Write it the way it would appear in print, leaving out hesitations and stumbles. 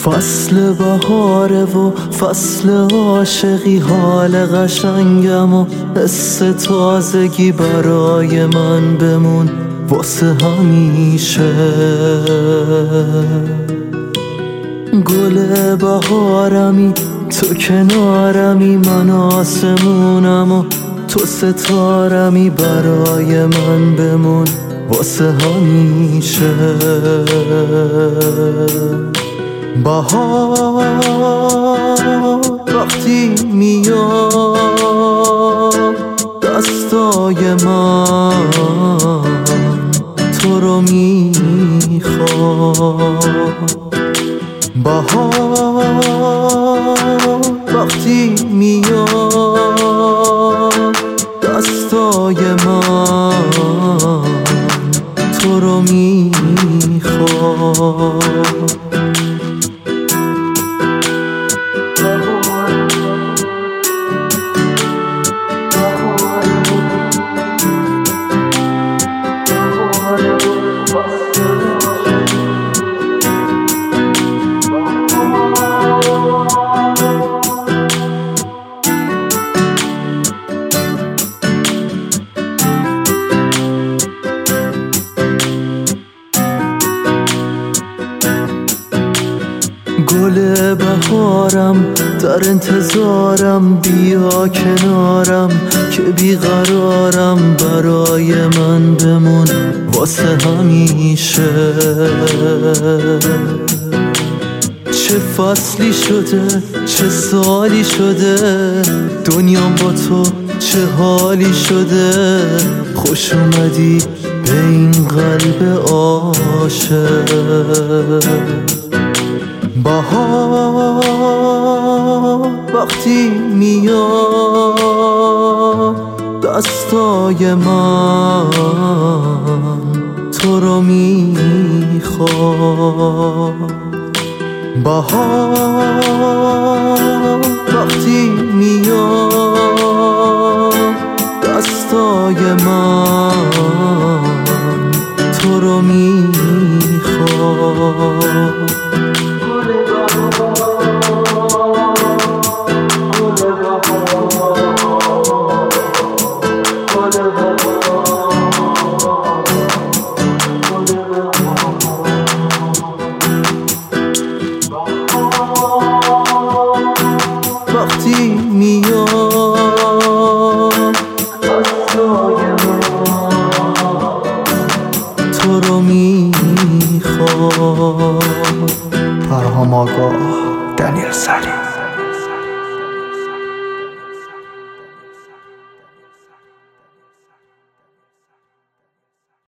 فصل بهاره و فصل عاشقی، حال قشنگم و حس تازگی برای من بمون واسه همیشه. گل بهارمی تو کنارمی، من آسمونم و تو ستارمی، برای من بمون واسه همیشه. بهار وقتی میاد دستای من تو رو میخواد. بهار وقتی میاد دستای من تو رو میخواد. گل بهارم در انتظارم، بیا کنارم که بیقرارم، برای من بمون واسه همیشه. چه فصلی شده چه سالی شده، دنیام با تو چه حالی شده. خوش اومدی به این قلب عاشق. بهار وقتی میاد دستای من تو رو میخواد. بهار وقتی میاد دستای من تو رو میخواد. وقتی میاد تو رو میخواد. پرهام آگاه، دنیل سلیم.